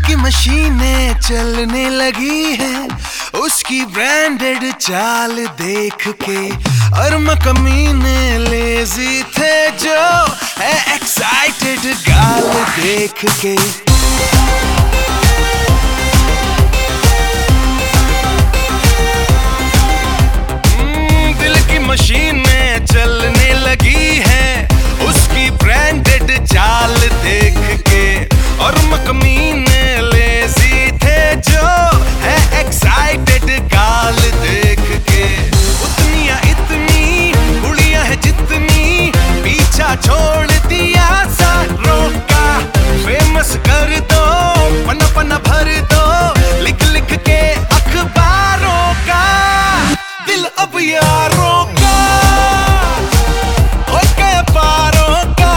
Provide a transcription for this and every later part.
की मशीनें चलने लगी हैं उसकी ब्रांडेड चाल देख के, और कमीने लेजी थे जो है एक्साइटेड गाल देख के। दिल की मशीनें चलने लगी हैं उसकी ब्रांडेड चाल देख के, और कमीने लेजी थे जो है एक्साइटेड गाल देख के। उतनिया इतनी गुड़िया है जितनी पीछा छोड़ दिया सारों का, फेमस कर दो पन्ना पन्ना भर दो लिख लिख के अखबारों का। दिल अब यारों का हो गया पारों का,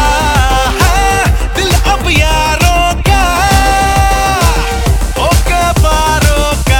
दिल अब यारों का हो गया पारों का।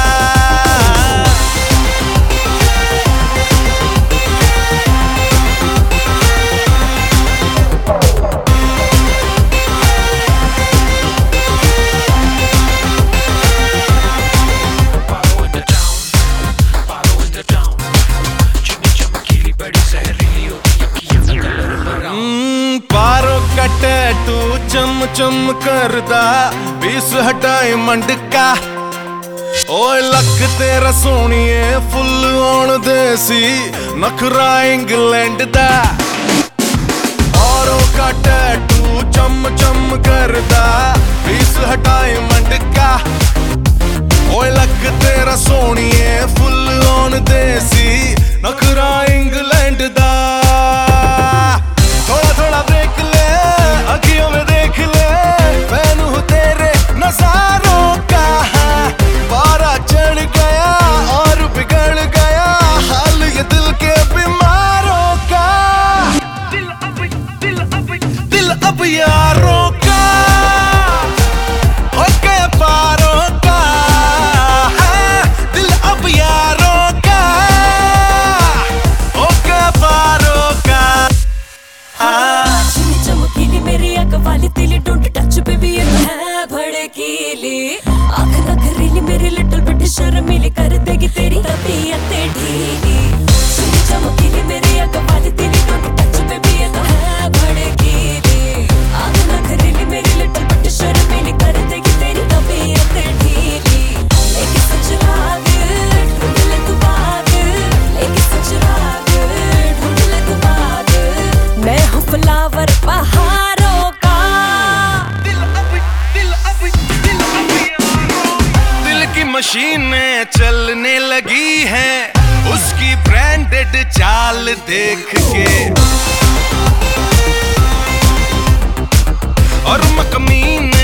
पारों का टैटू चम चम करदा 20 हटाए मंड का, ओए लक तेरा सोनिए फुल ऑन देसी नखरा इंग्लैंड दा। पारों का टैटू चम चम करदा 20 हटाए मंड का, ओए लक तेरा सोनिए फुल ऑन देसी नखरा इंग्लैंड दा। थोड़ा थोड़ा देख ले अखियों में देख ले फैन हूँ तेरे नजारों का, पारा चढ़ गया और बिगड़ गया हाल ये दिल के बीमारों का। दिल अब यारों का हो गया पारों का, दिल अब यारों का हो गया पारों का। चमकीली मेरी आंख वाली तेली डोंट टच बेबी ये है भड़कीली, आंख नखरीली मेरी लिटिल बिट शर्मीली कर देगी तेरी तबीयत ढीली। चमकीली मेरी आंख वाली तेली डोंट टच बेबी ये है भड़कीली, आंख नखरीली मेरी लिटिल बिट शर्मीली कर देगी तेरी तबीयत ढीली। एक सचराग ढूंढ ले तू बाग, एक सचराग ढूंढ ले तू बाग, मैं हूँ फ्लावर पहाड़ों का। दिल की मशीनें चलने लगी हैं उसकी ब्रांडेड चाल देख के, और कमीने